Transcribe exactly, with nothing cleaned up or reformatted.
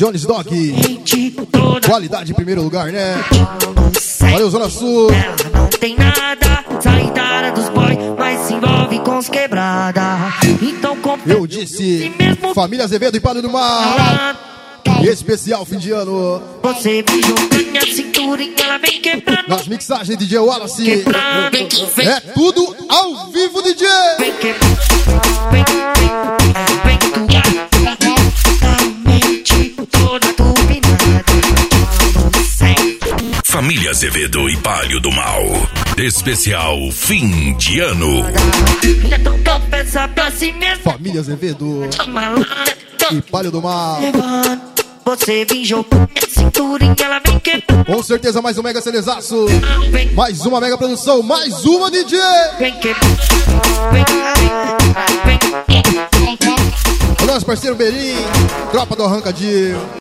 Jones Dog. Qualidade em primeiro lugar, né? Valeu, Zona Sul. Ela não tem nada, sai da área dos boys, mas se envolve com os quebrada. Então eu disse, família Azevedo e Palio do Mar. Especial fim de ano. Você vem jogando a cinturinha, ela vem quebrando. Nas mixagens D J Wallace. Quebrando, vem, vem. É tudo ao vivo, D J. Vem quebrando, vem, vem, vem totalmente toda turbinada. Família Azevedo e Palio do Mal. Especial fim de ano. Então confessa pra si mesmo. Família Azevedo e Palio do Mal. Você vem jogando a cinturinha, ela vem quebrando. Com certeza mais um mega celezaço. Mais uma mega produção, mais uma D J. Vem quebrando, vem, vem, vem. O nosso parceiro Berim, tropa do Arrancadinho.